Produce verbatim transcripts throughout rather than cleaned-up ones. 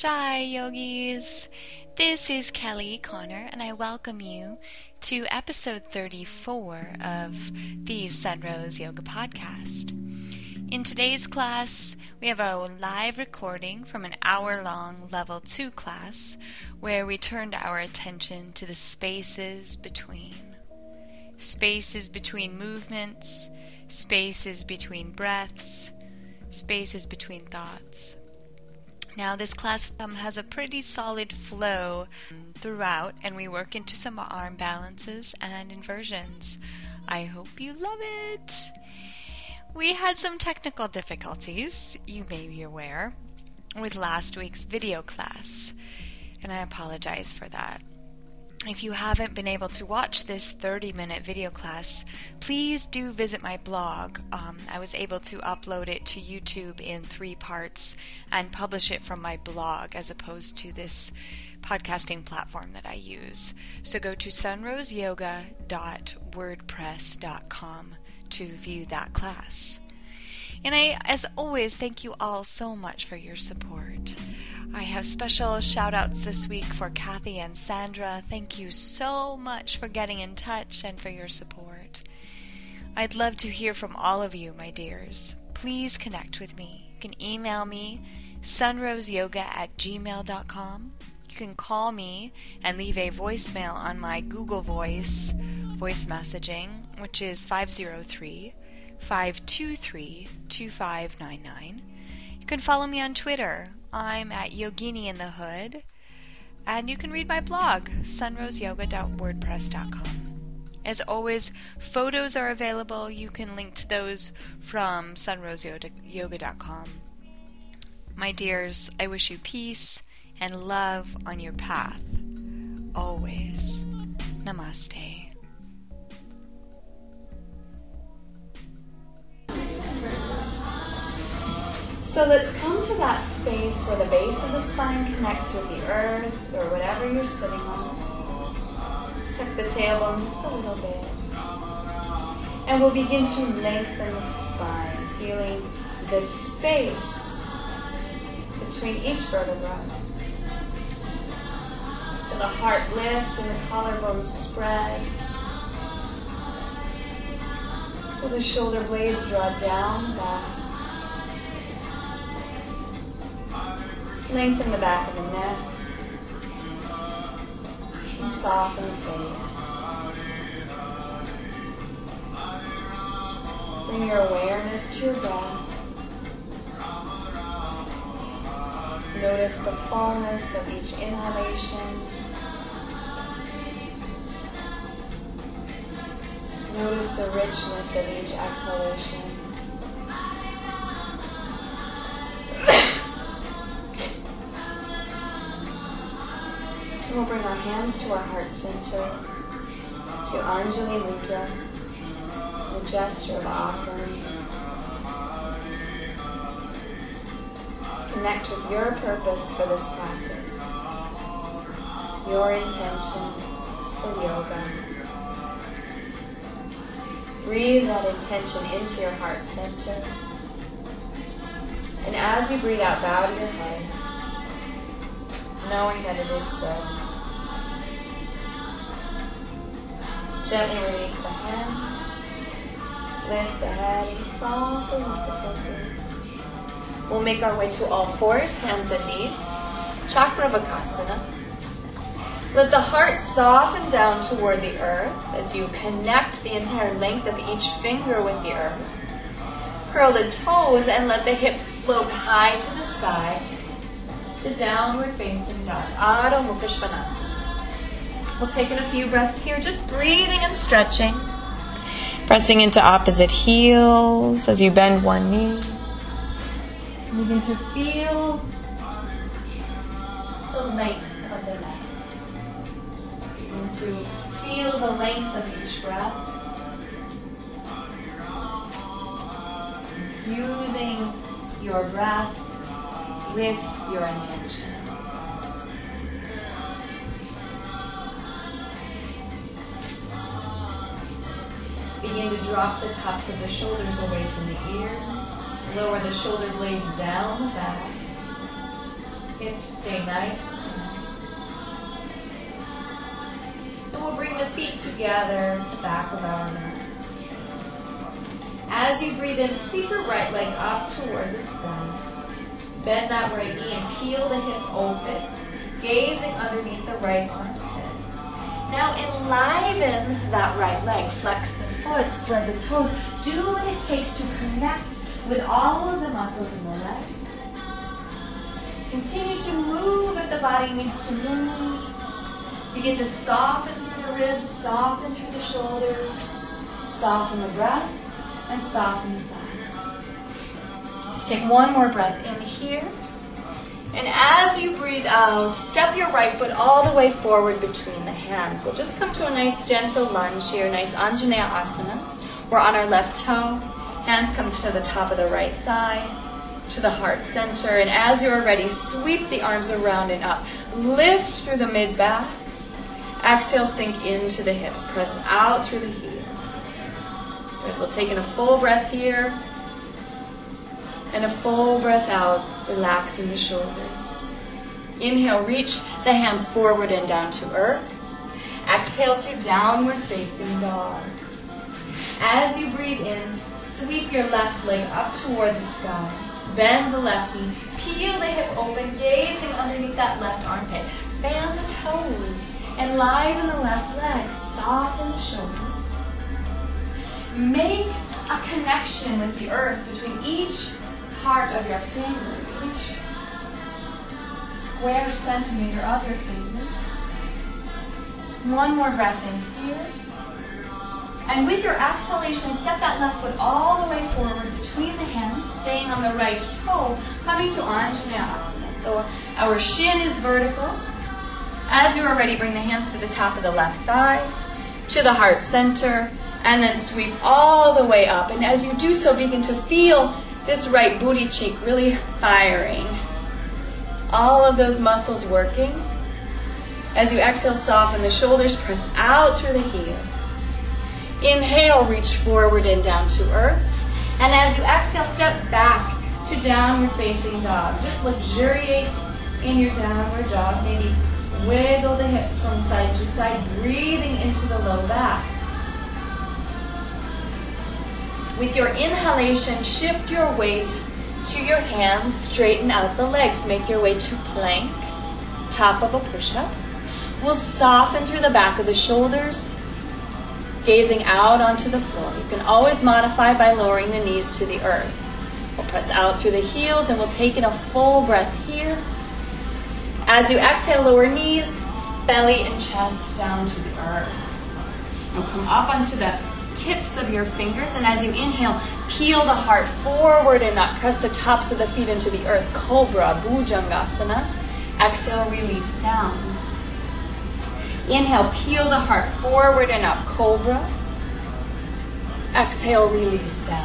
Jai Yogis. This is Kelly Connor, and I welcome you to episode thirty-four of the Sunrose Yoga Podcast. In today's class, we have a live recording from an hour-long Level two class where we turned our attention to the spaces between. Spaces between movements, spaces between breaths, spaces between thoughts. Now this class um, has a pretty solid flow throughout, and we work into some arm balances and inversions. I hope you love it. We had some technical difficulties, you may be aware, with last week's video class, and I apologize for that. If you haven't been able to watch this thirty-minute video class, please do visit my blog. Um, I was able to upload it to YouTube in three parts and publish it from my blog as opposed to this podcasting platform that I use. So go to sunrose yoga dot wordpress dot com to view that class. And I, as always, thank you all so much for your support. I have special shout-outs this week for Kathy and Sandra. Thank you so much for getting in touch and for your support. I'd love to hear from all of you, my dears. Please connect with me. You can email me, sunroseyoga at gmail dot com. You can call me and leave a voicemail on my Google Voice voice messaging, which is five oh three, five two three, two five nine nine. You can follow me on Twitter. I'm at Yogini in the Hood, and you can read my blog, sunrose yoga dot wordpress dot com. As always, photos are available. You can link to those from sunrose yoga dot com. My dears, I wish you peace and love on your path. Always. Namaste. So let's come to that space where the base of the spine connects with the earth or whatever you're sitting on. Tuck the tailbone just a little bit. And we'll begin to lengthen the spine, feeling the space between each vertebra. Feel the heart lift and the collarbones spread. Feel the shoulder blades draw down, back. Lengthen the back of the neck and soften the face. Bring your awareness to your breath. Notice the fullness of each inhalation. Notice the richness of each exhalation. We'll bring our hands to our heart center, to Anjali Mudra, the gesture of offering. Connect with your purpose for this practice, your intention for yoga. Breathe that intention into your heart center. And as you breathe out, bow to your head, knowing that it is so. Gently release the hands. Lift the head and softly lift the focus. We'll make our way to all fours, hands and knees. Chakravakasana. Let the heart soften down toward the earth as you connect the entire length of each finger with the earth. Curl the toes and let the hips float high to the sky to downward facing dog, Adho Mukha Svanasana. We'll take in a few breaths here, just breathing and stretching. Pressing into opposite heels as you bend one knee. Begin to feel the length of the neck. Begin to feel the length of each breath. Infusing your breath with your intention. Begin to drop the tops of the shoulders away from the ears. Lower the shoulder blades down the back. Hips stay nice. And we'll bring the feet together at the back of our mat. As you breathe in, sweep your right leg up toward the sky. Bend that right knee and peel the hip open, gazing underneath the right armpit. Now enliven that right leg. Flex the foot, spread the toes. Do what it takes to connect with all of the muscles in the leg. Continue to move if the body needs to move. Begin to soften through the ribs, soften through the shoulders, soften the breath, and soften the thighs. Let's take one more breath in here. And as you breathe out, step your right foot all the way forward between the hands. We'll just come to a nice gentle lunge here, nice Anjaneya Asana. We're on our left toe. Hands come to the top of the right thigh, to the heart center. And as you're ready, sweep the arms around and up. Lift through the mid-back. Exhale, sink into the hips. Press out through the heel. Good. We'll take in a full breath here. And a full breath out, relaxing the shoulders. Inhale, reach the hands forward and down to earth. Exhale to downward facing dog. As you breathe in, sweep your left leg up toward the sky. Bend the left knee. Peel the hip open, gazing underneath that left armpit. Fan the toes. Enliven the left leg. Soften the shoulder. Make a connection with the earth between each part of your finger, each square centimeter of your fingers. One more breath in here. And with your exhalation, step that left foot all the way forward between the hands, staying on the right toe, coming to Anjaneya Asana. So our shin is vertical. As you are ready, bring the hands to the top of the left thigh, to the heart center, and then sweep all the way up. And as you do so, begin to feel this right booty cheek really firing. All of those muscles working. As you exhale, soften the shoulders, press out through the heel. Inhale, reach forward and down to earth. And as you exhale, step back to downward facing dog. Just luxuriate in your downward dog. Maybe wiggle the hips from side to side, breathing into the low back. With your inhalation, shift your weight to your hands, straighten out the legs. Make your way to plank, top of a push-up. We'll soften through the back of the shoulders, gazing out onto the floor. You can always modify by lowering the knees to the earth. We'll press out through the heels and we'll take in a full breath here. As you exhale, lower knees, belly and chest down to the earth. You'll come up onto the tips of your fingers, and as you inhale, peel the heart forward and up. Press the tops of the feet into the earth. Cobra, Bhujangasana. Exhale, release down. Inhale, peel the heart forward and up. Cobra. Exhale, release down.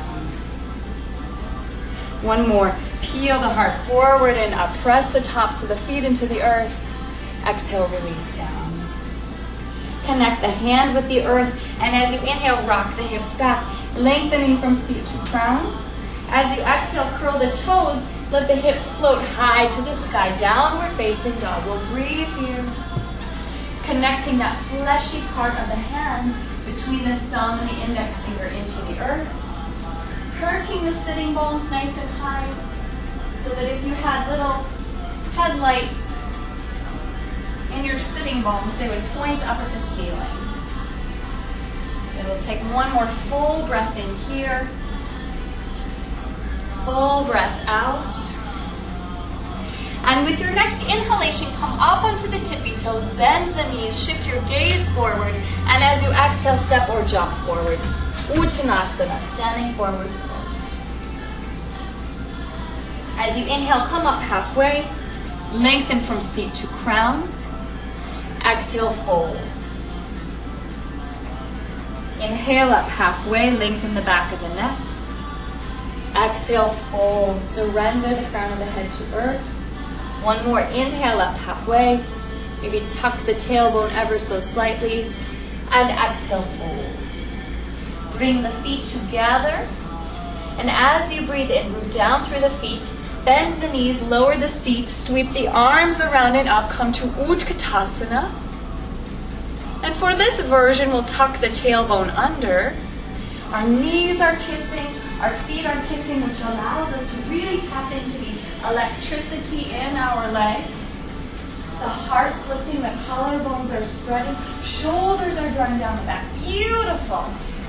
One more. Peel the heart forward and up. Press the tops of the feet into the earth. Exhale, release down. Connect the hand with the earth, and as you inhale, rock the hips back, lengthening from seat to crown. As you exhale, curl the toes, let the hips float high to the sky, downward facing dog. We'll breathe here, connecting that fleshy part of the hand between the thumb and the index finger into the earth, perking the sitting bones nice and high, so that if you had little headlights in your sitting bones, they would point up at the ceiling. And we'll take one more full breath in here. Full breath out. And with your next inhalation, come up onto the tippy toes, bend the knees, shift your gaze forward, and as you exhale, step or jump forward. Uttanasana, standing forward. As you inhale, come up halfway, lengthen from seat to crown. Exhale, fold. Inhale up halfway, lengthen the back of the neck. Exhale, fold. Surrender the crown of the head to earth. One more. Inhale up halfway. Maybe tuck the tailbone ever so slightly. And exhale, fold. Bring the feet together. And as you breathe in, move down through the feet. Bend the knees, lower the seat, sweep the arms around and up, come to Utkatasana. And for this version, we'll tuck the tailbone under. Our knees are kissing, our feet are kissing, which allows us to really tap into the electricity in our legs. The heart's lifting, the collarbones are spreading, shoulders are drawing down the back. Beautiful.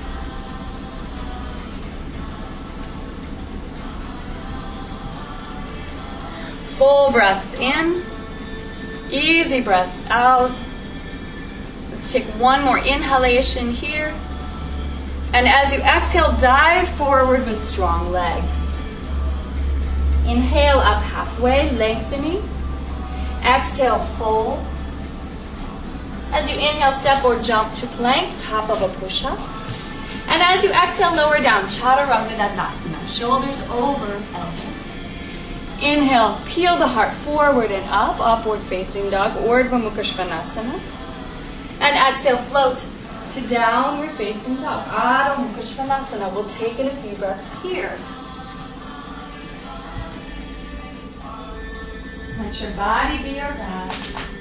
Full breaths in, easy breaths out. Let's take one more inhalation here. And as you exhale, dive forward with strong legs. Inhale up halfway, lengthening. Exhale, fold. As you inhale, step or jump to plank, top of a push-up. And as you exhale, lower down, Chaturanga Dandasana, shoulders over elbows. Inhale, peel the heart forward and up, upward facing dog, Urdhva Mukha Svanasana. And exhale, float to downward facing dog, Adho Mukha Svanasana. We'll take in a few breaths here. Let your body be your guide.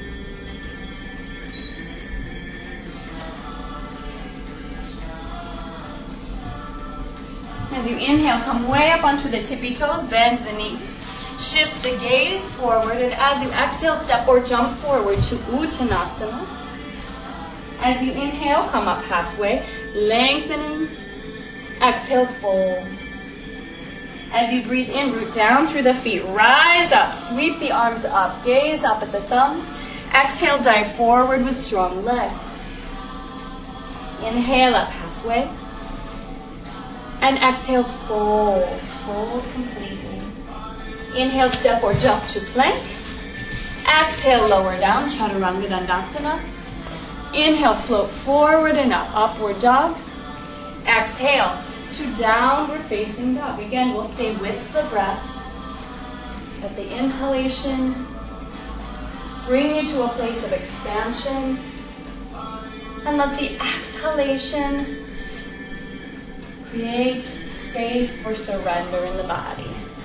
As you inhale, come way up onto the tippy toes, bend the knees. Shift the gaze forward, and as you exhale, step or jump forward to Uttanasana. As you inhale, come up halfway, lengthening. Exhale, fold. As you breathe in, root down through the feet, rise up, sweep the arms up, gaze up at the thumbs. Exhale, dive forward with strong legs. Inhale up halfway. And exhale, fold, fold completely. Inhale, step or jump to plank. Exhale, lower down, Chaturanga Dandasana. Inhale, float forward and up, upward dog. Exhale to downward facing dog. Again, we'll stay with the breath. Let the inhalation bring you to a place of expansion. And let the exhalation create space for surrender in the body.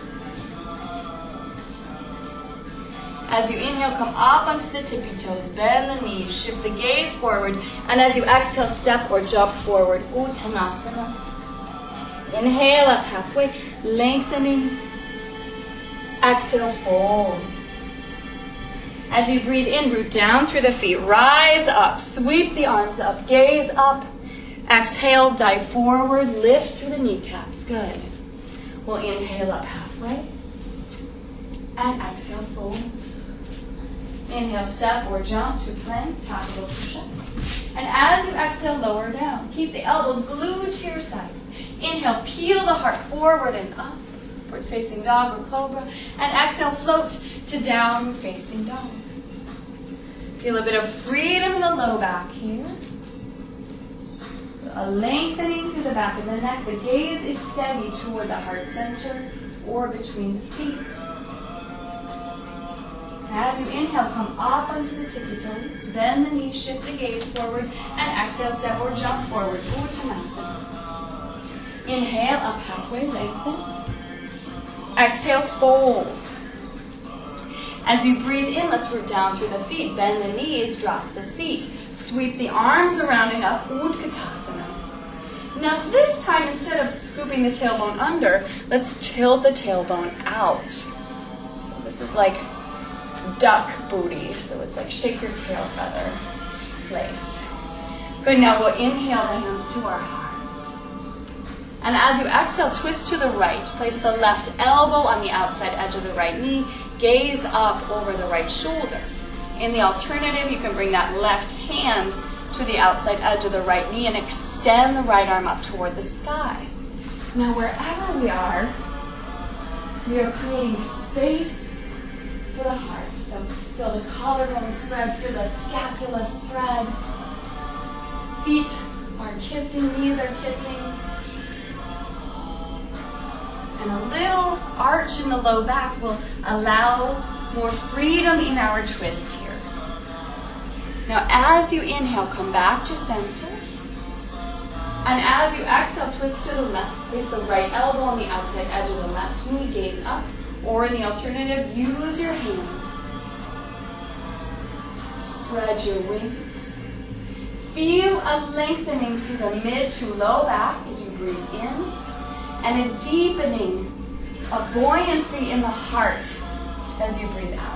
As you inhale, come up onto the tippy toes, bend the knees, shift the gaze forward, and as you exhale, step or jump forward, Uttanasana. Inhale up halfway, lengthening. Exhale, fold. As you breathe in, root down through the feet, rise up, sweep the arms up, gaze up. Exhale, dive forward, lift through the kneecaps. Good. We'll inhale up halfway. And exhale, fold. Inhale, step or jump to plank, top of a push-up. And as you exhale, lower down. Keep the elbows glued to your sides. Inhale, peel the heart forward and up. Upward facing dog or cobra. And exhale, float to downward facing dog. Feel a bit of freedom in the low back here. A lengthening through the back of the neck. The gaze is steady toward the heart center or between the feet. As you inhale, come up onto the tippy toes. Bend the knees, shift the gaze forward, and exhale, step or jump forward. Uttanasana. Inhale, up halfway, lengthen. Exhale, fold. As you breathe in, let's root down through the feet. Bend the knees, drop the seat. Sweep the arms around and up, Utkatasana. Now this time, instead of scooping the tailbone under, let's tilt the tailbone out. So this is like duck booty, so it's like shake your tail feather place. Good, now we'll inhale the hands to our heart. And as you exhale, twist to the right. Place the left elbow on the outside edge of the right knee. Gaze up over the right shoulder. In the alternative, you can bring that left hand to the outside edge of the right knee and extend the right arm up toward the sky. Now, wherever we are, we are creating space for the heart. So feel the collarbone spread, feel the scapula spread. Feet are kissing, knees are kissing. And a little arch in the low back will allow more freedom in our twist here. Now as you inhale, come back to center. And as you exhale, twist to the left. Place the right elbow on the outside edge of the left knee, gaze up. Or in the alternative, use your hand. Spread your wings. Feel a lengthening through the mid to low back as you breathe in, and a deepening, a buoyancy in the heart as you breathe out.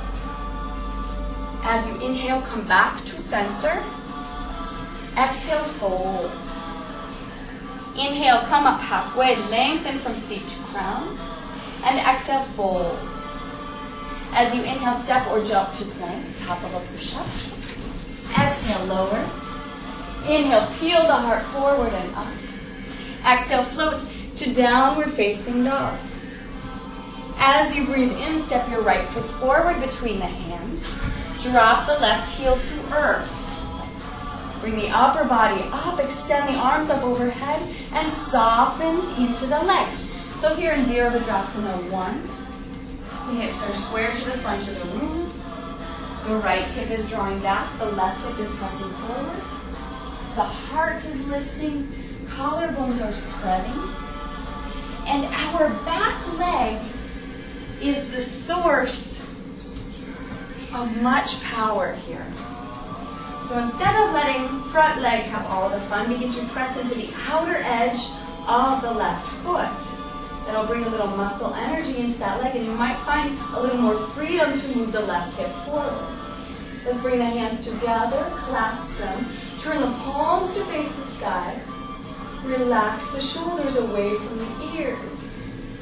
As you inhale, come back to center. Exhale, fold. Inhale, come up halfway, lengthen from seat to crown. And exhale, fold. As you inhale, step or jump to plank, top of a push-up. Exhale, lower. Inhale, peel the heart forward and up. Exhale, float to downward facing dog. As you breathe in, step your right foot forward between the hands. Drop the left heel to earth. Bring the upper body up, extend the arms up overhead, and soften into the legs. So here in Virabhadrasana one, the hips are square to the front of the room. The right hip is drawing back, the left hip is pressing forward. The heart is lifting, collarbones are spreading. And our back leg is the source of much power here. So instead of letting front leg have all the fun, begin to press into the outer edge of the left foot. That'll bring a little muscle energy into that leg, and you might find a little more freedom to move the left hip forward. Let's bring the hands together, clasp them, turn the palms to face the sky. Relax the shoulders away from the ears.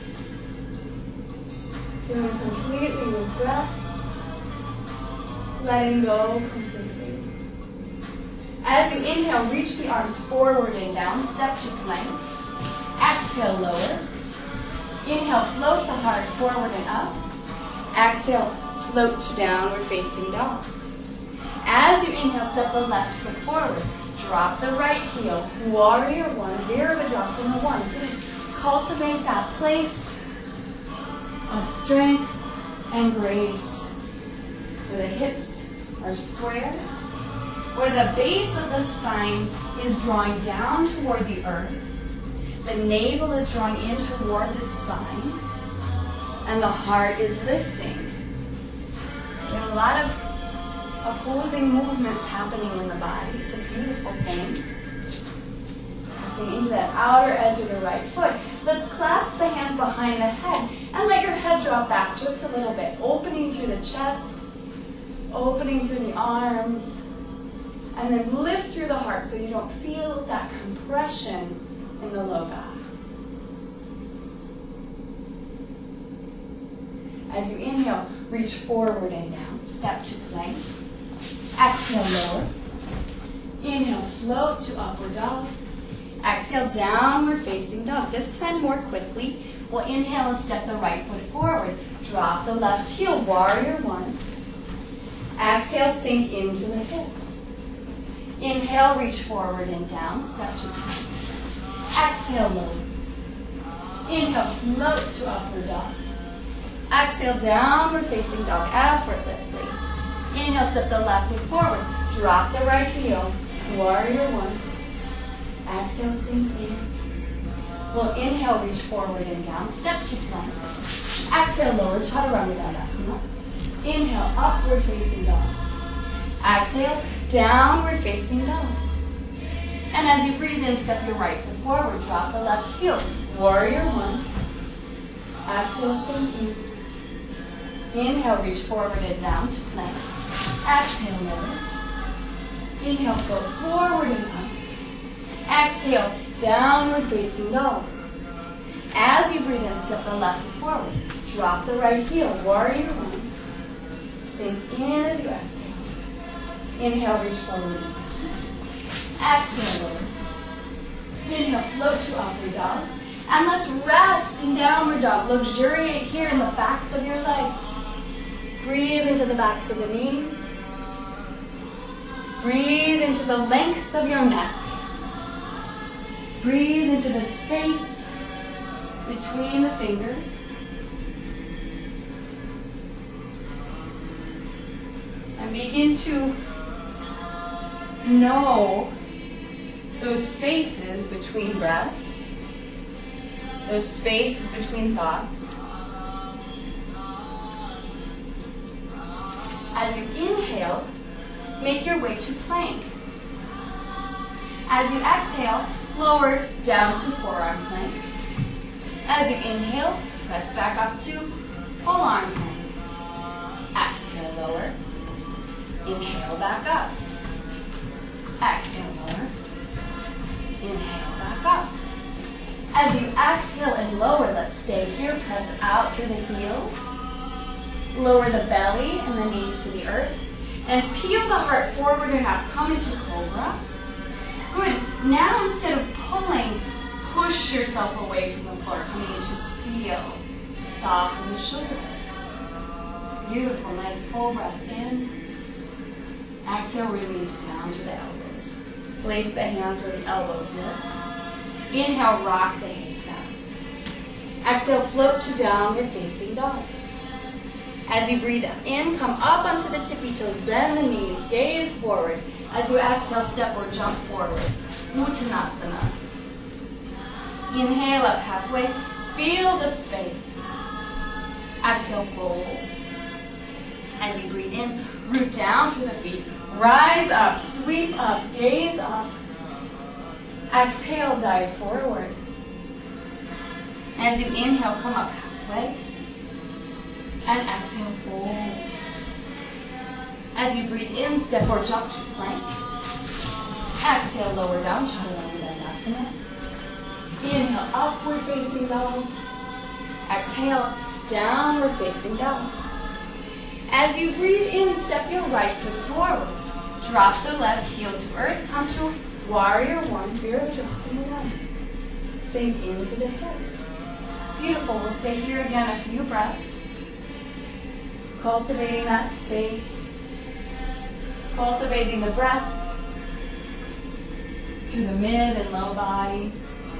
Feeling completely with breath. Letting go completely. As you inhale, reach the arms forward and down, step to plank. Exhale, lower. Inhale, float the heart forward and up. Exhale, float to downward facing dog. As you inhale, step the left foot forward. Drop the right heel. Warrior one, Virabhadrasana one. Cultivate that place of strength and grace. So the hips are square, where the base of the spine is drawing down toward the earth. The navel is drawing in toward the spine, and the heart is lifting. We have a lot of opposing movements happening in the body. It's a beautiful thing. Pressing into that outer edge of the right foot. Let's clasp the hands behind the head and let your head drop back just a little bit, opening through the chest, opening through the arms, and then lift through the heart so you don't feel that compression in the low back. As you inhale, reach forward and down. Step to plank. Exhale, lower. Inhale, float to upward dog. Exhale, downward facing dog. This time more quickly. We'll inhale and step the right foot forward. Drop the left heel, warrior one. Exhale, sink into the hips. Inhale, reach forward and down. Step to plank. Exhale, lower. Inhale, float to upward dog. Exhale, downward facing dog, effortlessly. Inhale, step the left foot forward. Drop the right heel. Warrior one. Exhale, sink in. We'll inhale, reach forward and down. Step to plank. Exhale, lower, Chaturanga. Inhale, upward facing dog. Exhale, downward facing dog. And as you breathe in, step your right foot forward. Drop the left heel. Warrior one. Exhale, sink in. Inhale, reach forward and down to plank. Exhale, lower. Inhale, float forward and up. Exhale, downward facing dog. As you breathe in, step the left foot forward. Drop the right heel. Warrior one. Sink in as you exhale. Inhale, reach forward and down. Exhale, lower. Inhale, float to upward dog. And let's rest in downward dog. Luxuriate here in the backs of your legs. Breathe into the backs of the knees. Breathe into the length of your neck. Breathe into the space between the fingers. And begin to know those spaces between breaths, those spaces between thoughts. As you inhale, make your way to plank. As you exhale, lower down to forearm plank. As you inhale, press back up to full arm plank. Exhale, lower. Inhale, back up. Exhale, lower. Inhale, back up. As you exhale and lower, let's stay here. Press out through the heels. Lower the belly and the knees to the earth. And peel the heart forward and up. Come into cobra. Good. Now instead of pulling, push yourself away from the floor. Coming into seal. Soften the shoulders. Beautiful. Nice full breath in. Exhale, release down to the elbows. Place the hands where the elbows were. Inhale, rock the hips back. Exhale, float to downward facing dog. As you breathe in, come up onto the tippy toes, bend the knees, gaze forward. As you exhale, step or jump forward. Uttanasana. Inhale up halfway, feel the space. Exhale, fold. As you breathe in, root down through the feet. Rise up, sweep up, gaze up. Exhale, dive forward. As you inhale, come up halfway. And exhale, fold. As you breathe in, step or jump to plank. Exhale, lower down, Chaturanga Dandasana. Inhale, upward facing dog. Exhale, downward facing dog. As you breathe in, step your right foot forward. Drop the left heel to earth. Come to warrior one, Virabhadrasana. Sink into the hips. Beautiful. We'll stay here again a few breaths. Cultivating that space. Cultivating the breath through the mid and low body.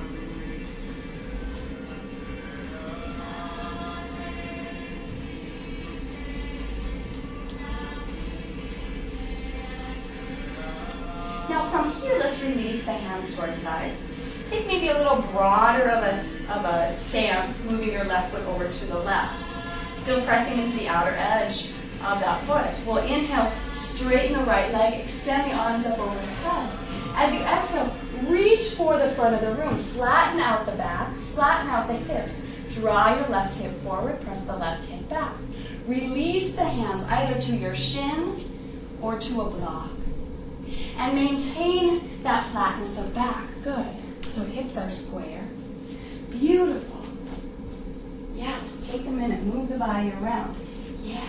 Now from here, let's release the hands to our sides. Take maybe a little broader of a, of a stance, moving your left foot over to the left. Still pressing into the outer edge of that foot. We'll inhale, straighten the right leg, extend the arms up over the head. As you exhale, reach for the front of the room. Flatten out the back, flatten out the hips. Draw your left hip forward, press the left hip back. Release the hands either to your shin or to a block. And maintain that flatness of back. Good. So hips are square. Beautiful. Yes, take a minute. Move the body around. Yeah.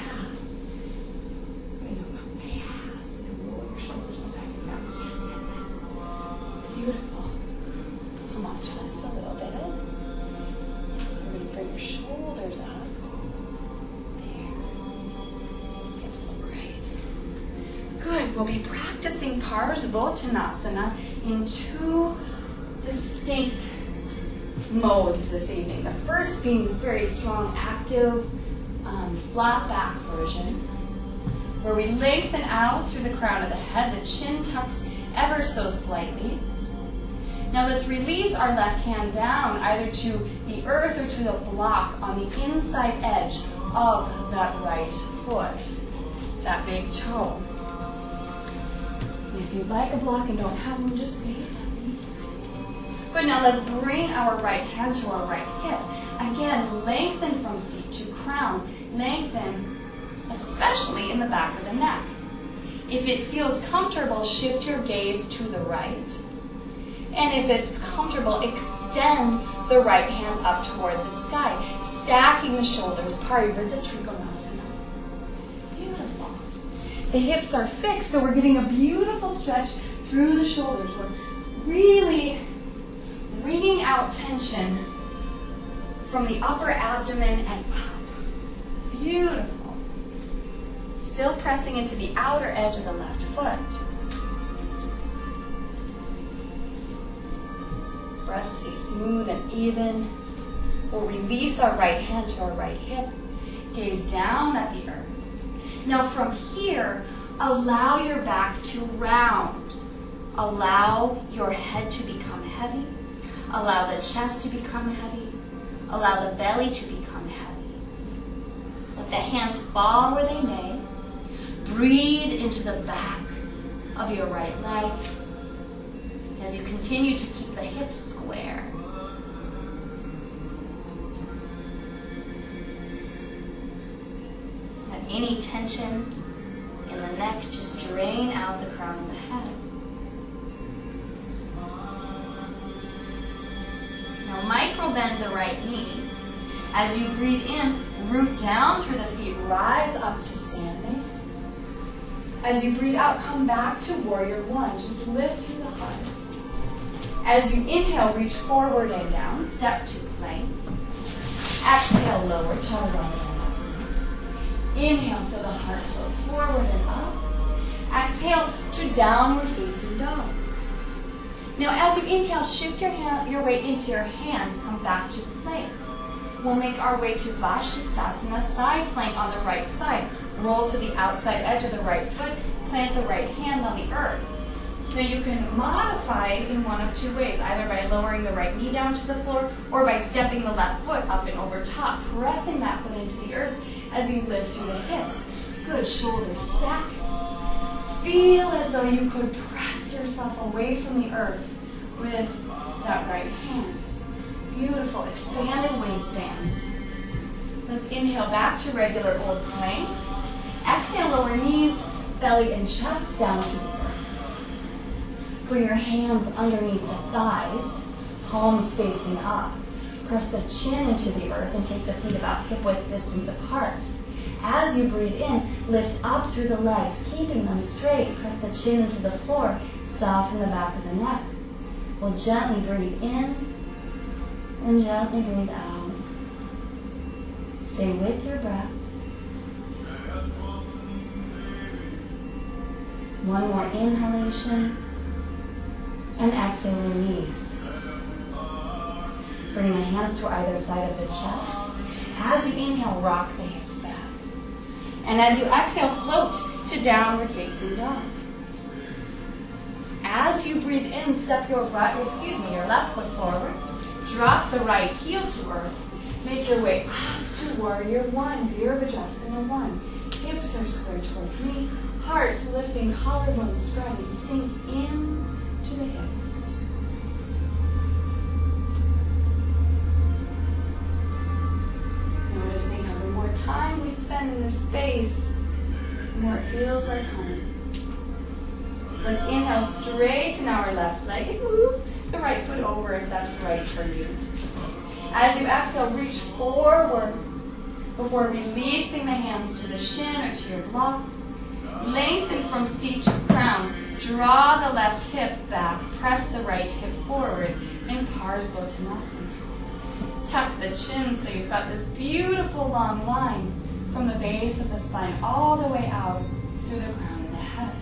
Yes. Roll your shoulders up back and down. Yes, yes, yes. Beautiful. Come on, just a little bit. So we're going to bring your shoulders up. There. Hips look great. Good. We'll be practicing Parsvottanasana in two distinct modes this evening. The first being this very strong, active, um, flat back version, where we lengthen out through the crown of the head, the chin tucks ever so slightly. Now let's release our left hand down either to the earth or to the block on the inside edge of that right foot, that big toe. And if you'd like a block and don't have one, just wait. Good, now let's bring our right hand to our right hip. Again, lengthen from seat to crown. Lengthen, especially in the back of the neck. If it feels comfortable, shift your gaze to the right. And if it's comfortable, extend the right hand up toward the sky, stacking the shoulders, Parivritta Trikonasana. Beautiful. The hips are fixed, so we're getting a beautiful stretch through the shoulders. We're really wringing out tension from the upper abdomen and up. Beautiful. Still pressing into the outer edge of the left foot. Breath stay smooth and even. We'll release our right hand to our right hip. Gaze down at the earth. Now from here, allow your back to round. Allow your head to become heavy. Allow the chest to become heavy. Allow the belly to become heavy. Let the hands fall where they may. Breathe into the back of your right leg as you continue to keep the hips square. Let any tension in the neck just drain out the crown of the head. Now micro bend the right knee. As you breathe in, root down through the feet, rise up to standing. As you breathe out, come back to warrior one. Just lift through the heart. As you inhale, reach forward and down, step to plank. Exhale, lower, chaturanga. Inhale, feel the heart flow forward and up. Exhale to downward facing dog. Now as you inhale, shift your, hand, your weight into your hands, come back to plank. We'll make our way to Vashisthasana, side plank on the right side. Roll to the outside edge of the right foot, plant the right hand on the earth. Now you can modify it in one of two ways, either by lowering the right knee down to the floor or by stepping the left foot up and over top, pressing that foot into the earth as you lift through the hips. Good, shoulders stack. Feel as though you could press yourself away from the earth with that right hand. Beautiful, expanded waistbands. Let's inhale back to regular old plank. Exhale, lower knees, belly and chest down to the earth. Bring your hands underneath the thighs, palms facing up. Press the chin into the earth and take the feet about hip-width distance apart. As you breathe in, lift up through the legs, keeping them straight. Press the chin into the floor, soften the back of the neck. We'll gently breathe in and gently breathe out. Stay with your breath. One more inhalation and exhale, release. Bring the hands to either side of the chest. As you inhale, rock the hips back. And as you exhale, float to downward facing dog. As you breathe in, step your right, excuse me, your left foot forward. Drop the right heel to earth. Make your way up to warrior one, Virabhadrasana one. Hips are squared towards me. Hearts lifting, collarbone spreading. Sink in to the hips. Noticing how the more time we spend in this space, the more it feels like home. Let's inhale, straighten our left leg and move the right foot over if that's right for you. As you exhale, reach forward before releasing the hands to the shin or to your block. Lengthen from seat to crown. Draw the left hip back. Press the right hip forward in Parsvottanasana. Tuck the chin so you've got this beautiful long line from the base of the spine all the way out through the crown of the head.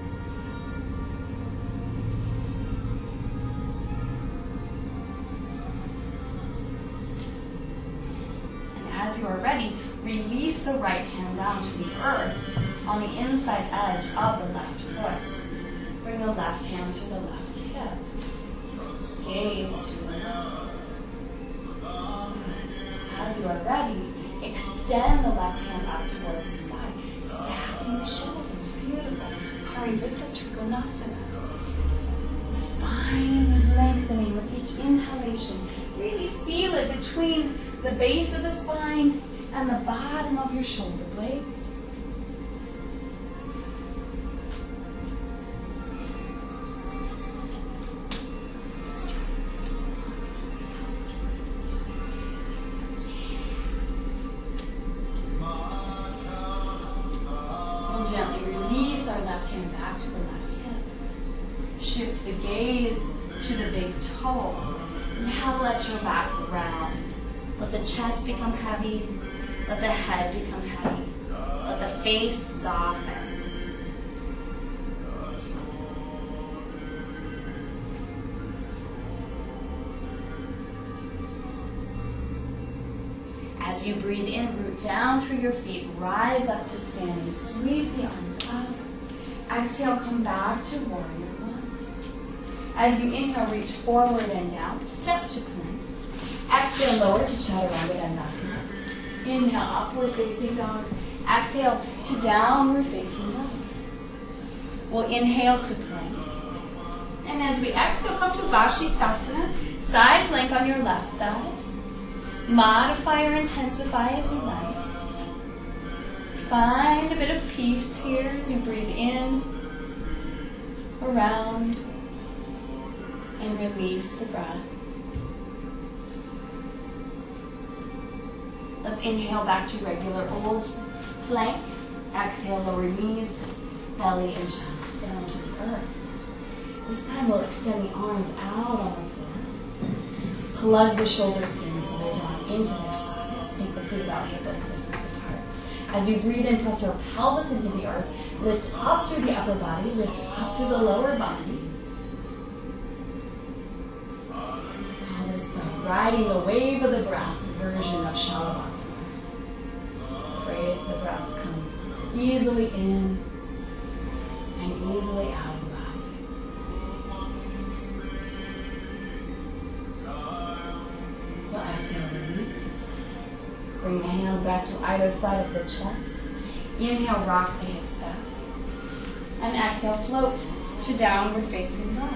As you are ready, release the right hand down to the earth on the inside edge of the left foot. Bring the left hand to the left hip. Gaze to the left. As you are ready, extend the left hand up toward the sky, stacking the shoulders. Beautiful. Parivrtta Trikonasana. The spine is lengthening with each inhalation. Really feel it between the base of the spine and the bottom of your shoulder blades. We'll gently release our left hand back to the left hip. Shift the gaze to the big toe. Now let your back round. Let the chest become heavy. Let the head become heavy. Let the face soften. As you breathe in, root down through your feet. Rise up to standing. Sweep the arms up. Exhale, come back to warrior one. As you inhale, reach forward and down. Step to plank. Exhale, lower to Chaturanga Dandasana. Inhale, upward facing dog. Exhale to downward facing dog. We'll inhale to plank. And as we exhale, come to Vashisthasana, side plank on your left side. Modify or intensify as you like. Find a bit of peace here as you breathe in, around, and release the breath. Let's inhale back to regular old plank. Exhale, lower knees, belly and chest down to the earth. This time we'll extend the arms out on the floor. Plug the shoulders in so they're drawn into their side. Let's take the feet about hip width distance apart. As you breathe in, press your pelvis into the earth. Lift up through the upper body. Lift up through the lower body. Now this is the riding the wave of the breath version of Shalabhasana. Pray the breaths come easily in and easily out of the body. We'll exhale, release. Bring the hands back to either side of the chest. Inhale, rock the hips back. And exhale, float to downward facing dog.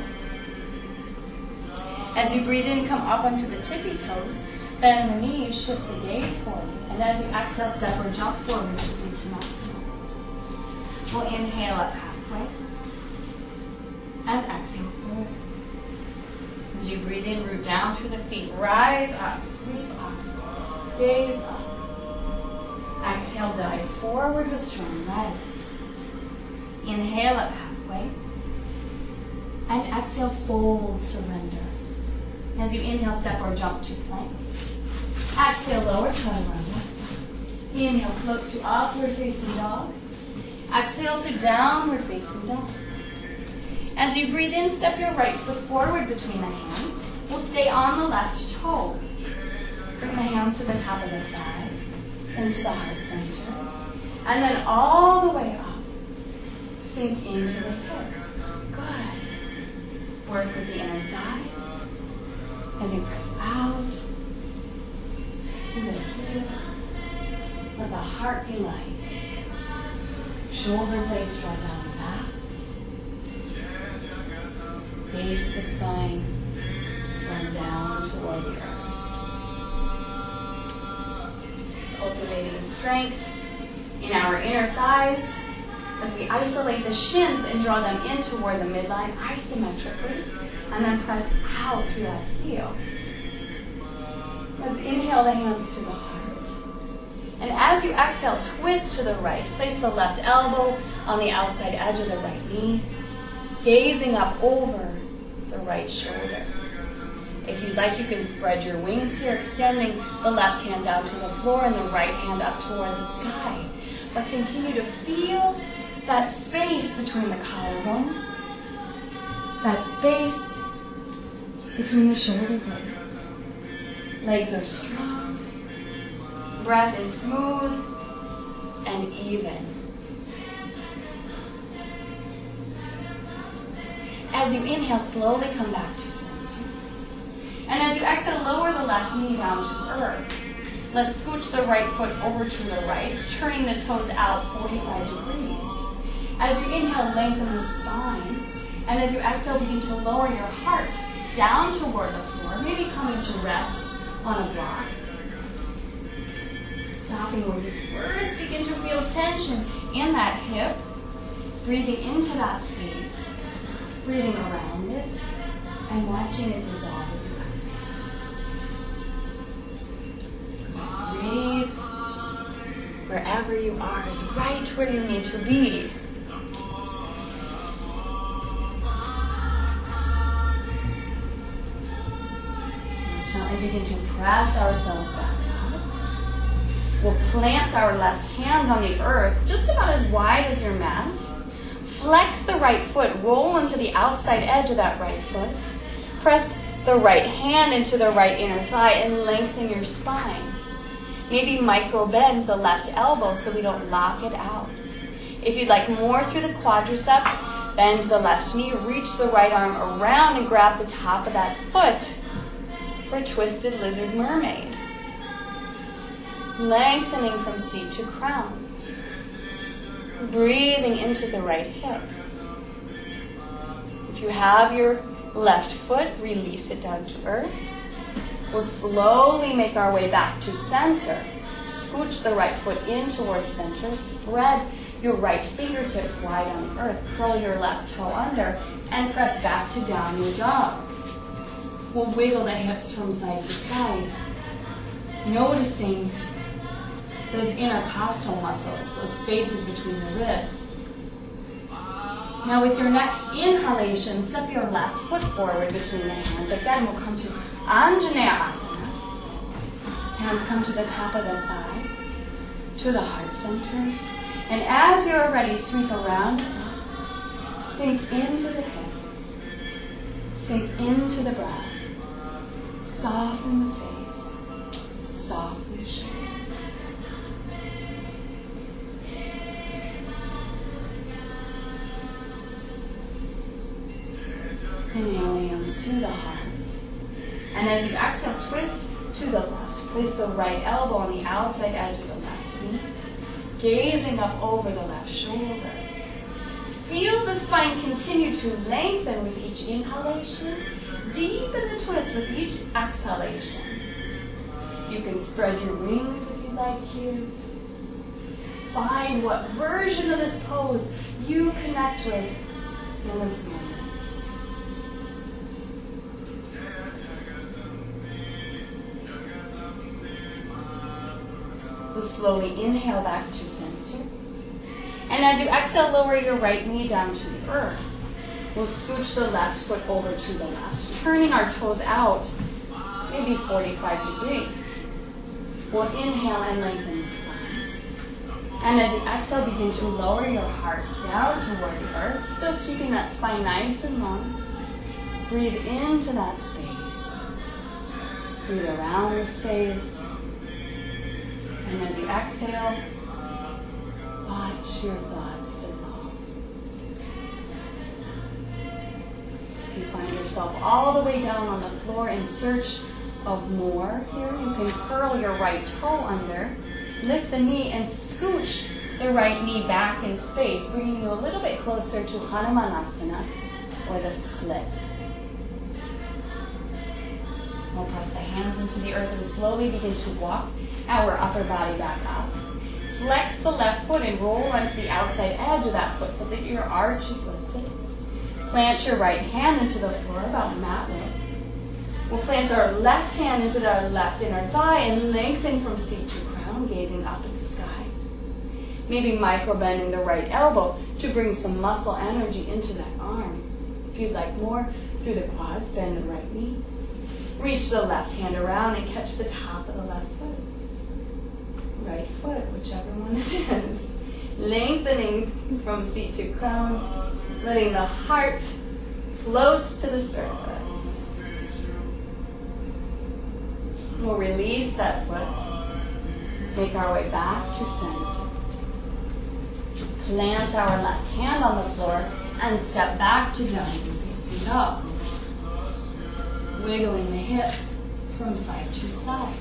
As you breathe in, come up onto the tippy toes. Bend the knees, shift the gaze forward. And as you exhale, step or jump forward to Uttanasana. We'll inhale up halfway. And exhale forward. As you breathe in, root down through the feet. Rise up, sweep up, gaze up. Exhale, dive forward with strong legs. Inhale up halfway. And exhale, fold, surrender. As you inhale, step or jump to plank. Exhale, lower chaturanga. Inhale, float to upward facing dog. Exhale to downward facing dog. As you breathe in, step your right foot forward between the hands. We'll stay on the left toe. Bring the hands to the top of the thigh, into the heart center. And then all the way up. Sink into the hips. Good. Work with the inner thighs. As you press out. And the heel. Let the heart be light. Shoulder blades draw down the back. Base of the spine runs down toward the earth. Cultivating strength in our inner thighs as we isolate the shins and draw them in toward the midline isometrically, and then press out through that heel. Let's inhale the hands to the heart. And as you exhale, twist to the right. Place the left elbow on the outside edge of the right knee, gazing up over the right shoulder. If you'd like, you can spread your wings here, extending the left hand down to the floor and the right hand up toward the sky. But continue to feel that space between the collarbones, that space between the shoulder blades. Legs are strong. Breath is smooth and even. As you inhale, slowly come back to center. And as you exhale, lower the left knee down to earth. Let's scooch the right foot over to the right, turning the toes out forty-five degrees. As you inhale, lengthen the spine. And as you exhale, begin to lower your heart down toward the floor, maybe coming to rest on a block. Stopping where you first begin to feel tension in that hip. Breathing into that space. Breathing around it. And watching it dissolve as you exhale. Breathe. Wherever you are is right where you need to be. Let's gently begin to press ourselves back up. We'll plant our left hand on the earth, just about as wide as your mat. Flex the right foot, roll into the outside edge of that right foot. Press the right hand into the right inner thigh and lengthen your spine. Maybe micro bend the left elbow so we don't lock it out. If you'd like more through the quadriceps, bend the left knee, reach the right arm around and grab the top of that foot for twisted lizard mermaid. Lengthening from seat to crown. Breathing into the right hip. If you have your left foot, release it down to earth. We'll slowly make our way back to center. Scooch the right foot in towards center. Spread your right fingertips wide on the earth. Curl your left toe under and press back to downward dog. We'll wiggle the hips from side to side, noticing those intercostal muscles, those spaces between the ribs. Now with your next inhalation, step your left foot forward between the hands. Again, we'll come to Anjaneya Asana. Hands come to the top of the thigh, to the heart center. And as you're ready, sweep around and up. Sink into the hips. Sink into the breath. Soften the face. Soften the shoulders. Inhale, hands to the heart. And as you exhale, twist to the left. Place the right elbow on the outside edge of the left knee. Gazing up over the left shoulder. Feel the spine continue to lengthen with each inhalation. Deepen the twist with each exhalation. You can spread your wings if you'd like here. Find what version of this pose you connect with in this moment. We'll slowly inhale back to center. And as you exhale, lower your right knee down to the earth. We'll scooch the left foot over to the left, turning our toes out, maybe forty-five degrees. We'll inhale and lengthen the spine. And as you exhale, begin to lower your heart down toward the earth, still keeping that spine nice and long. Breathe into that space. Breathe around the space. And as you exhale, watch your thoughts dissolve. If you find yourself all the way down on the floor in search of more here, you can curl your right toe under, lift the knee, and scooch the right knee back in space, bringing you a little bit closer to Hanumanasana, or the split. We'll press the hands into the earth and slowly begin to walk our upper body back up. Flex the left foot and roll onto the outside edge of that foot so that your arch is lifted. Plant your right hand into the floor about mat width. We'll plant our left hand into our left inner thigh and lengthen from seat to crown, gazing up at the sky. Maybe micro bending the right elbow to bring some muscle energy into that arm. If you'd like more, through the quads, bend the right knee. Reach the left hand around and catch the top of the left foot. Right foot, whichever one it is. Lengthening from seat to crown, letting the heart float to the surface. We'll release that foot. Make our way back to center. Plant our left hand on the floor and step back to downward facing dog. Wiggling the hips from side to side.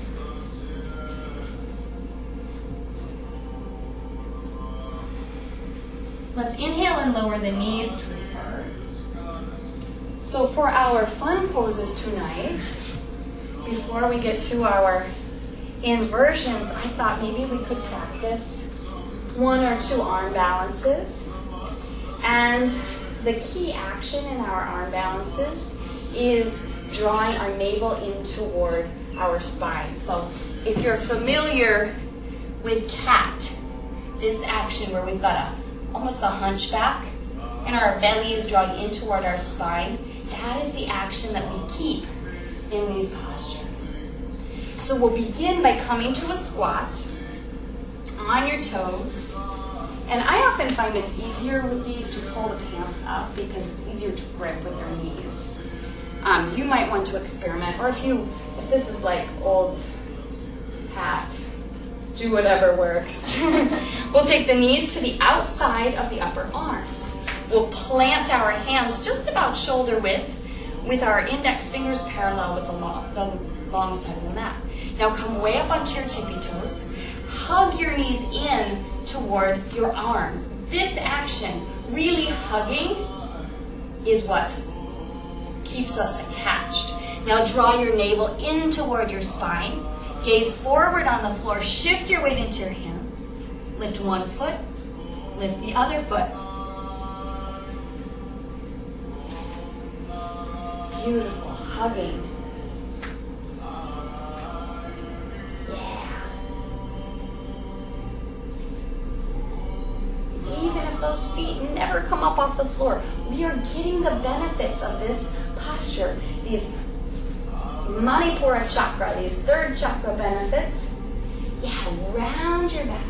Let's inhale and lower the knees to the earth. So for our fun poses tonight, before we get to our inversions, I thought maybe we could practice one or two arm balances. And the key action in our arm balances is drawing our navel in toward our spine. So if you're familiar with cat, this action where we've got a almost a hunchback and our belly is drawn in toward our spine, that is the action that we keep in these postures. So we'll begin by coming to a squat on your toes. And I often find it's easier with these to pull the pants up because it's easier to grip with your knees. Um, you might want to experiment, or if you, if this is like old hat, do whatever works. We'll take the knees to the outside of the upper arms. We'll plant our hands just about shoulder width with our index fingers parallel with the long, the long side of the mat. Now come way up onto your tippy toes. hug your knees in toward your arms. This action, really hugging, is what keeps us attached. Now draw your navel in toward your spine. Gaze forward on the floor. Shift your weight into your hands. Lift one foot. Lift the other foot. Beautiful. Hugging. Yeah. Even if those feet never come up off the floor, we are getting the benefits of this posture. These Manipura chakra, these third chakra benefits. Yeah, round your back.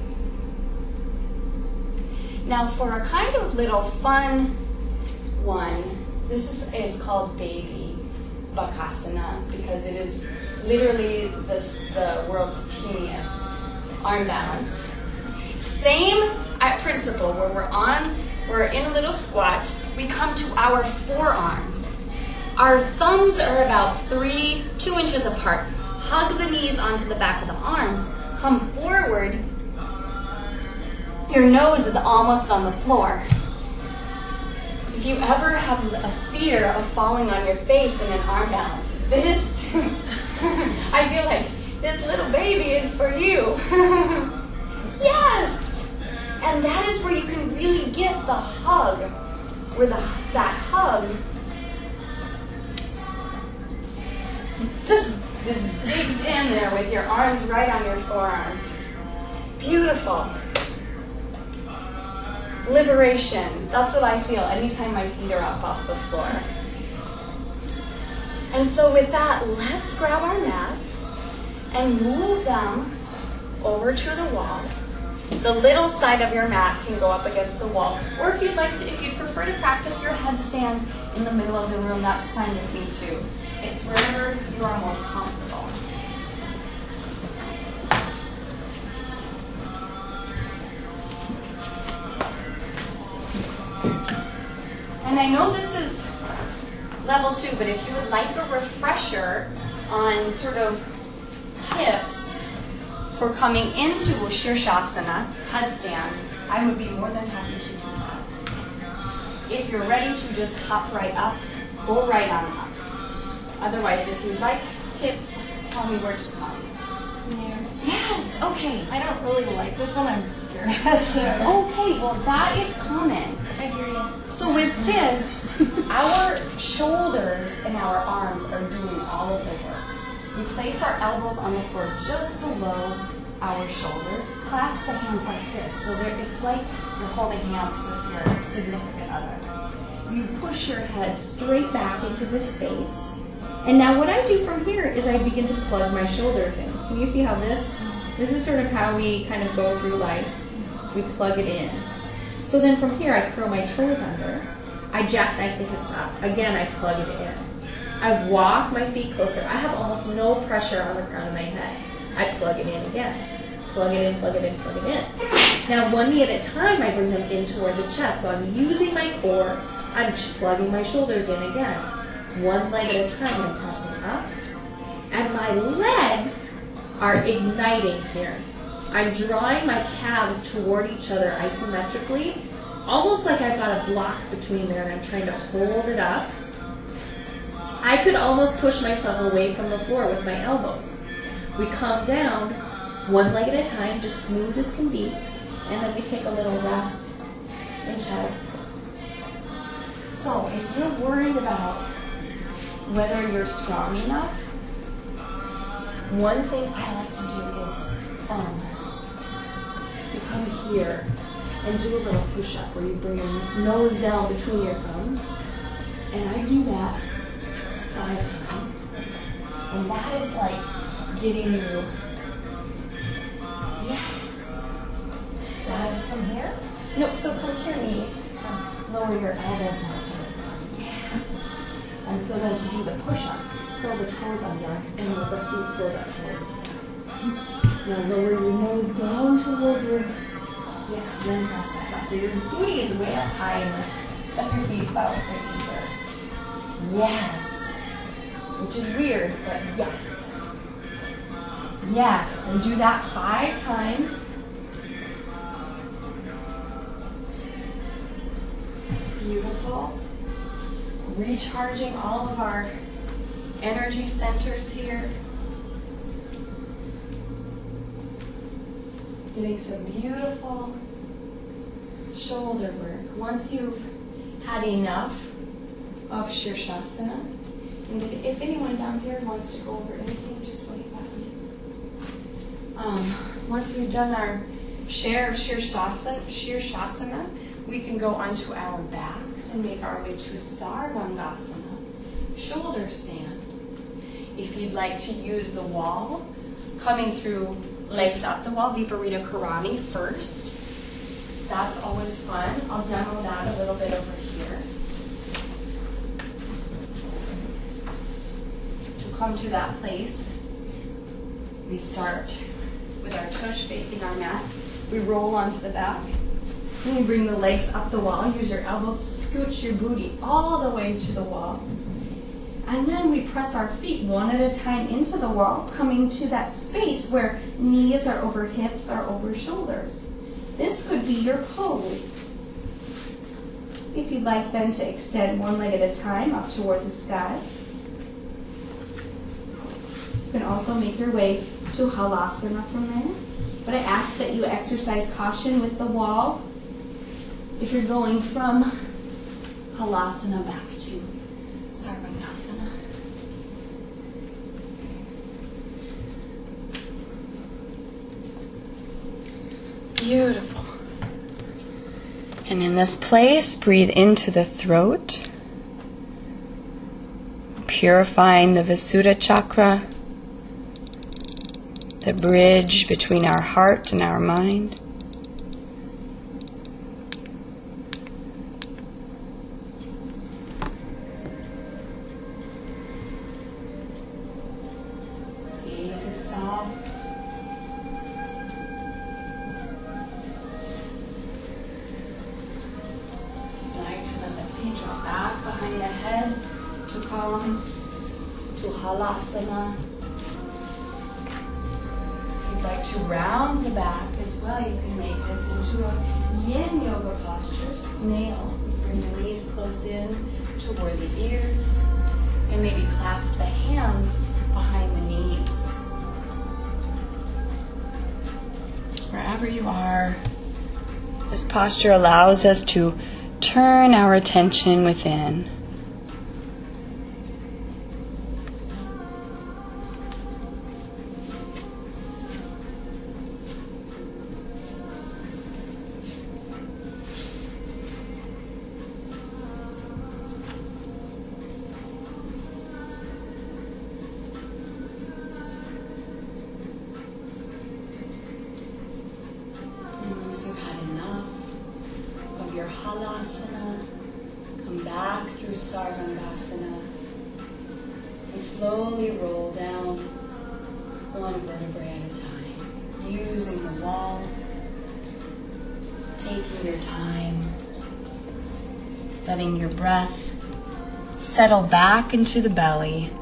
Now for a kind of little fun one, this is, is called Baby Bakasana because it is literally this, the world's teeniest arm balance. Same principle where we're on, we're in a little squat, we come to our forearms. Our thumbs are about three, two inches apart. Hug the knees onto the back of the arms. Come forward. Your nose is almost on the floor. If you ever have a fear of falling on your face in an arm balance, this, I feel like this little baby is for you. Yes! And that is where you can really get the hug, where the, that hug Just, just digs in there with your arms right on your forearms. Beautiful. Liberation. That's what I feel anytime my feet are up off the floor. And so with that, let's grab our mats and move them over to the wall. The little side of your mat can go up against the wall. Or if you'd like to, if you'd prefer to practice your headstand in the middle of the room, that's fine with me too. It's wherever you are most comfortable. And I know this is level two, but if you would like a refresher on sort of tips for coming into a Shirshasana, headstand, I would be more than happy to do that. If you're ready to just hop right up, go right on up. Otherwise, if you'd like tips, tell me where to come. Here. Yes, okay. I don't really like this one, I'm scared. So. Okay, well that is common. I hear you. So with this, our shoulders and our arms are doing all of the work. We place our elbows on the floor just below our shoulders. Clasp the hands like this. So it's like you're holding hands with your significant other. You push your head straight back into this space. And now what I do from here is I begin to plug my shoulders in. Can you see how this, this is sort of how we kind of go through life. We plug it in. So then from here I curl my toes under. I jackknife the hips up. Again, I plug it in. I walk my feet closer. I have almost no pressure on the crown of my head. I plug it in again. Plug it in, plug it in, plug it in. Now one knee at a time I bring them in toward the chest. So I'm using my core. I'm plugging my shoulders in again. One leg at a time, I'm pressing up. And my legs are igniting here. I'm drawing my calves toward each other isometrically, almost like I've got a block between there and I'm trying to hold it up. I could almost push myself away from the floor with my elbows. We come down, one leg at a time, just smooth as can be, and then we take a little rest in child's pose. So if you're worried about whether you're strong enough, one thing I like to do is um, to come here and do a little push-up where you bring your nose down between your thumbs. And I do that five times. And that is like getting you, yes. That from here? No, so come to your knees, lower your elbows down to your front. Yeah. And so then to do the push-up, curl the toes under and let the feet float up towards. Now lower your nose down toward your, yes, then press back up. So your booty is way up high and step your feet out right to here. Yes. Which is weird, but yes. Yes, and do that five times. Beautiful. Recharging all of our energy centers here. Getting some beautiful shoulder work. Once you've had enough of Shirshasana, and if anyone down here wants to go over anything, just wait back in. Um, once we've done our share of Shirshasana, Shirshasana, we can go onto our backs and make our way to Sarvangasana, shoulder stand. If you'd like to use the wall, coming through legs up the wall, Viparita Karani first. That's always fun. I'll demo that a little bit over here. To come to that place, we start with our tush facing our mat. We roll onto the back. And we bring the legs up the wall. Use your elbows to scooch your booty all the way to the wall. And then we press our feet one at a time into the wall, coming to that space where knees are over hips, are over shoulders. This could be your pose. If you'd like then to extend one leg at a time up toward the sky. You can also make your way to Halasana from there. But I ask that you exercise caution with the wall if you're going from Halasana back to Sarvangasana. Beautiful. And in this place, breathe into the throat, purifying the Visuddha chakra, the bridge between our heart and our mind. Gaze is soft. Like to let the feet drop back behind the head to come to Halasana. Like to round the back as well, you can make this into a yin yoga posture, snail. Bring the knees close in toward the ears and maybe clasp the hands behind the knees. Wherever you are, this posture allows us to turn our attention within. Halasana, come back through Sarvangasana, and slowly roll down one vertebrae at a time, using the wall, taking your time, letting your breath settle back into the belly.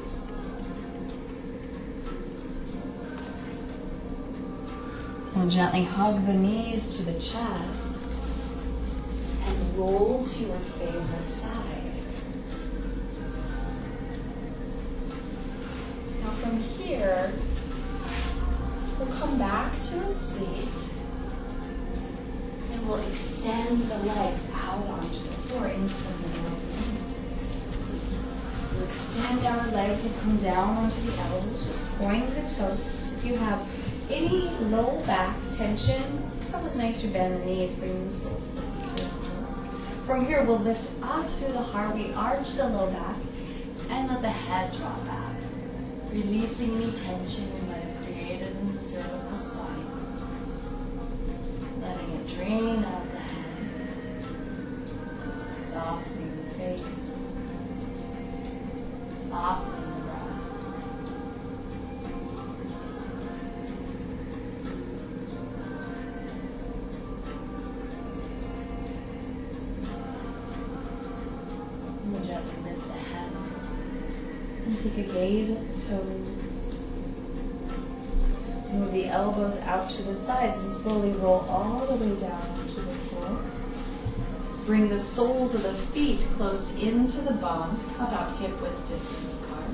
We'll gently hug the knees to the chest. And roll to your favorite side. Now from here, we'll come back to a seat and we'll extend the legs out onto the floor into the middle of the room. We'll extend our legs and come down onto the elbows, just point the toes. If you have any low back tension, it's always nice to bend the knees, bring the soles of the feet to the floor. From here, we'll lift up through the heart. We arch the low back and let the head drop back, releasing any tension you might have created in the cervical spine. Letting it drain out the head, softening the face, softening the breath. Gently lift the head and take a gaze at the toes. the elbows out to the sides and slowly roll all the way down onto the floor. Bring the soles of the feet close into the bum, about hip width distance apart.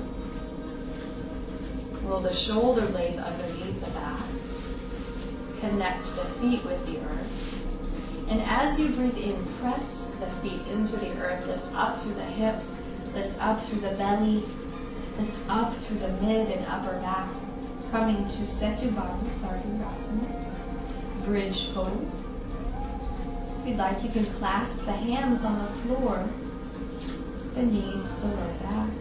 Roll the shoulder blades underneath the back. Connect the feet with the earth. And as you breathe in, press the feet into the earth. Lift up through the hips, lift up through the belly, lift up through the mid and upper back, coming to Setu Baddha Sarvangasana, bridge pose. If you'd like, you can clasp the hands on the floor beneath the low back.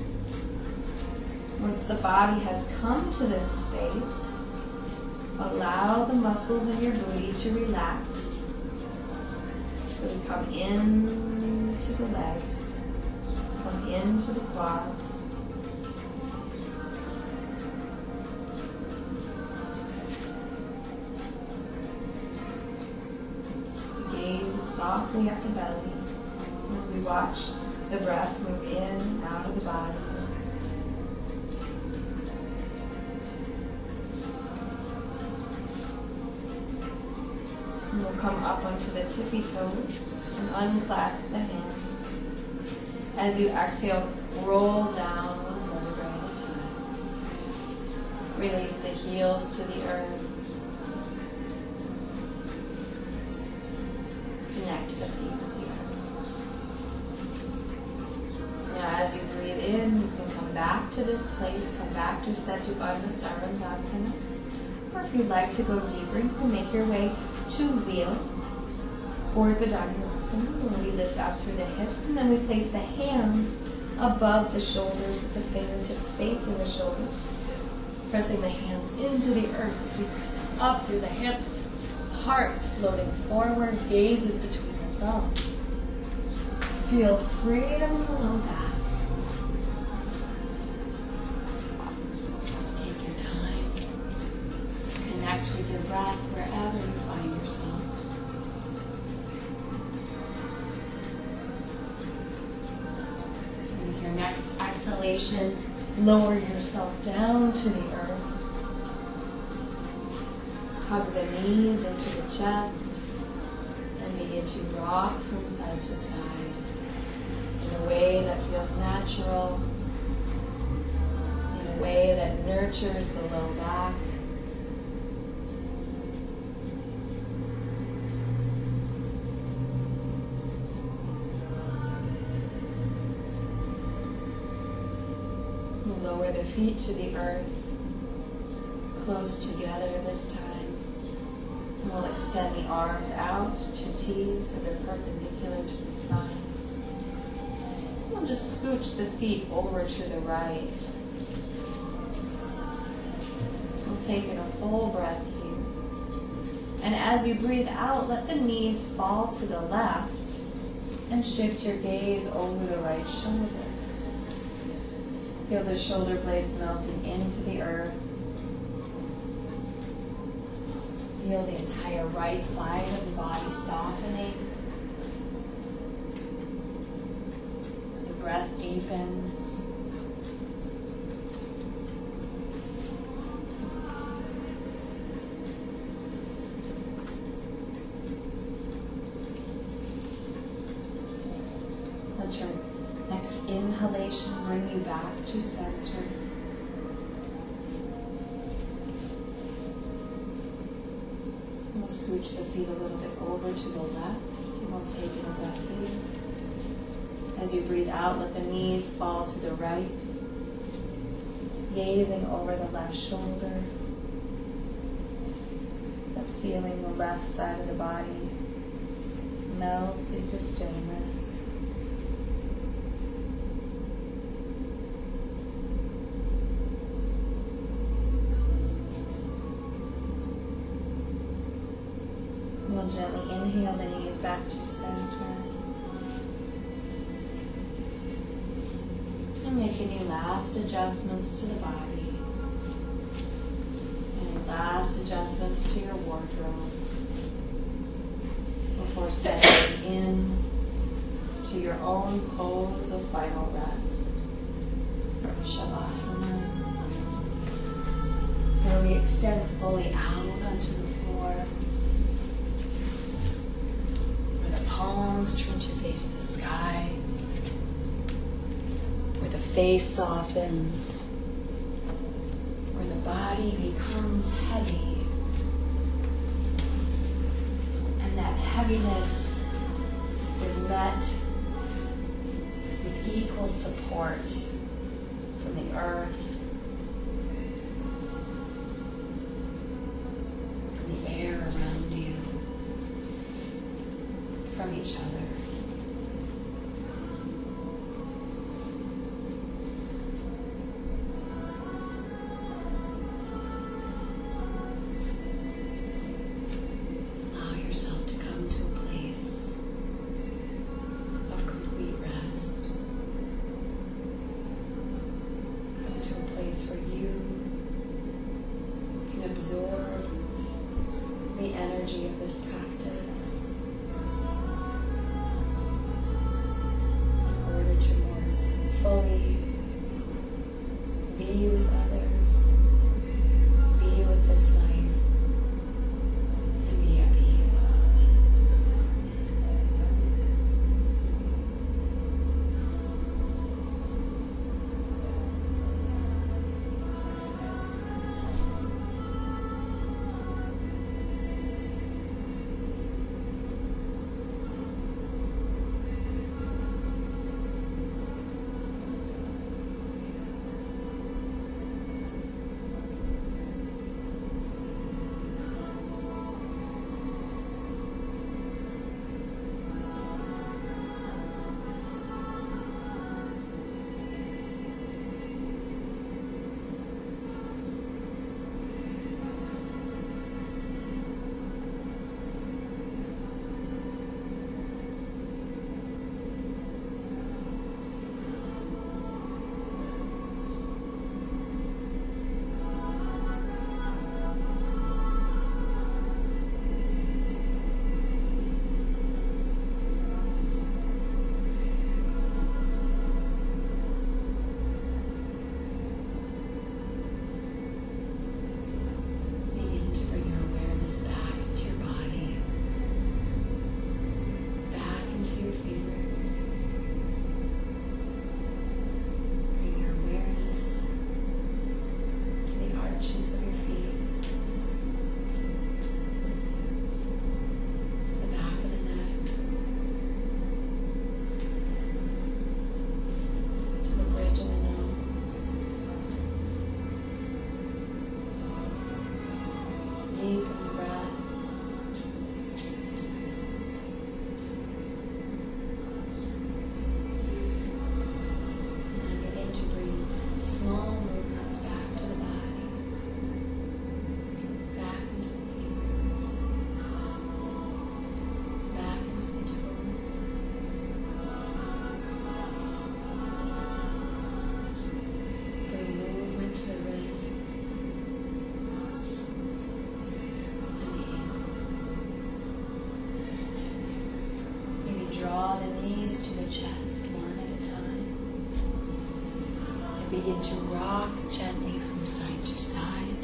Once the body has come to this space, allow the muscles in your booty to relax. So we come into the legs, come into the quads. Gaze softly at the belly as we watch the breath move in and out of the body. And we'll come up onto the tippy toes and unclasp the hands. As you exhale, roll down one vertebra at a time. Release the heels to the earth. Connect the feet with the earth. Now as you breathe in, you can come back to this place, come back to Setu Baddha Sarvangasana. Or if you'd like to go deeper, you can make your way to wheel or Baddha-Asana, where we lift up through the hips, and then we place the hands above the shoulders with the fingertips facing the shoulders. Pressing the hands into the earth as we press up through the hips, hearts floating forward, gazes between the thumbs. Feel freedom in the low back. Take your time. Connect with your breath wherever you find yourself. With your next exhalation, lower yourself down to the earth. Hug the knees into the chest and begin to rock from side to side in a way that feels natural, in a way that nurtures the low back. Lower the feet to the earth, close together this time. And we'll extend the arms out to T so they're perpendicular to the spine. We'll just scooch the feet over to the right. We'll take in a full breath here. And as you breathe out, let the knees fall to the left and shift your gaze over the right shoulder. Feel the shoulder blades melting into the earth. Feel the entire right side of the body softening. As the breath deepens. Let your next inhalation bring you back to center. We'll scooch the feet a little bit over to the left. And we'll take in a breath in. As you breathe out, let the knees fall to the right. Gazing over the left shoulder. Just feeling the left side of the body melts into stillness. We'll gently inhale the knees back to center. And make any last adjustments to the body. Any last adjustments to your wardrobe. Before settling in to your own pose of final rest. Shavasana. Where we extend fully out onto the floor. Where the palms turn to face the sky. Where the face softens. Where the body becomes heavy. And that heaviness is met with equal support from the earth, from the air around you, from each other. Allow yourself to come to a place of complete rest. Come to a place where you can absorb the energy of this practice in order to more fully be with others, be with this life, and be at peace. Begin to bring your awareness back into your body, back into your fingers. Bring your awareness to the arches of your feet, to the back of the neck, to the bridge of the nose. Deep in the breath. And then begin to bring small movements back to the body, back into the fingers, back into the toes. Bring movement to the wrists. Maybe draw the knees to the chest one at a time. And begin to rock gently from side to side.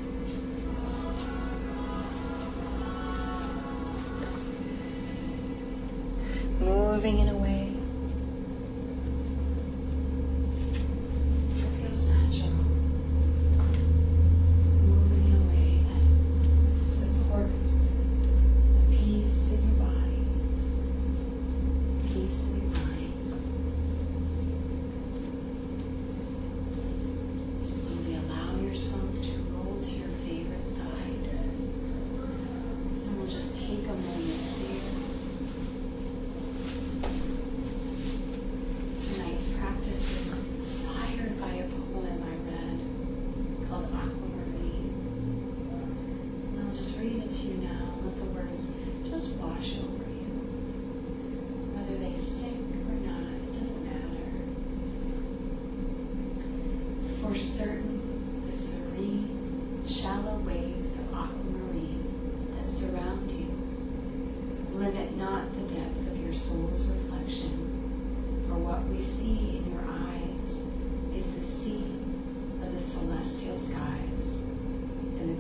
Moving in a way that feels natural. Moving in a way that supports the peace in your body, peace in your mind. Slowly allow yourself to roll to your favorite side. And we'll just take a moment here. Tonight's practice was inspired by a poem I read called Aquamarine. And I'll just read it to you now. Let the words just wash over you. Whether they stick or not, it doesn't matter. For certain, the serene, shallow waves of aquamarine that surround you limit not the depth of your soul's reflection. For what we see in your eyes is the sea of the celestial skies and the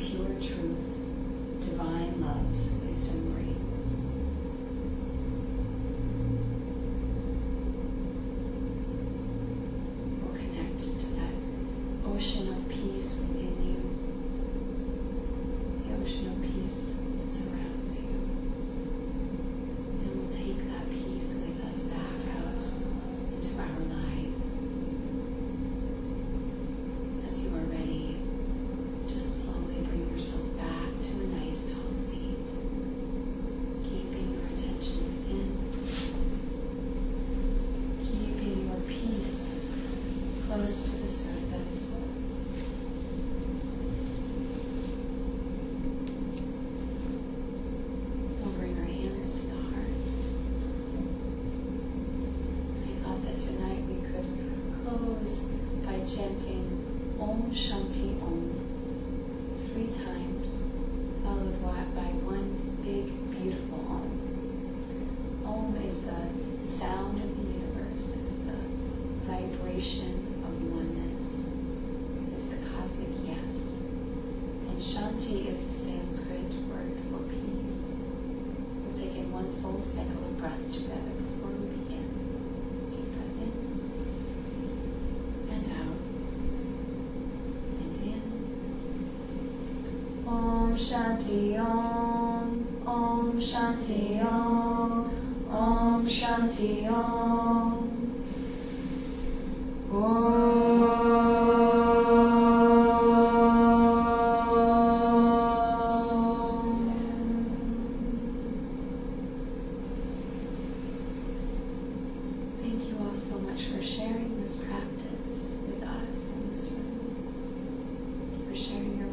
tonight we could close by chanting Om Shanti Om three times, followed by one big, beautiful Om. Om is the sound of the universe, is the vibration of oneness, is the cosmic yes. And Shanti is the Sanskrit word for peace. We'll take in one full cycle of breath together before we begin. Deep breath in and out. And in. Om Shanti Om. Om Shanti Om. Om Shanti Om. Thank you all so much for sharing this practice with us in this room, for sharing your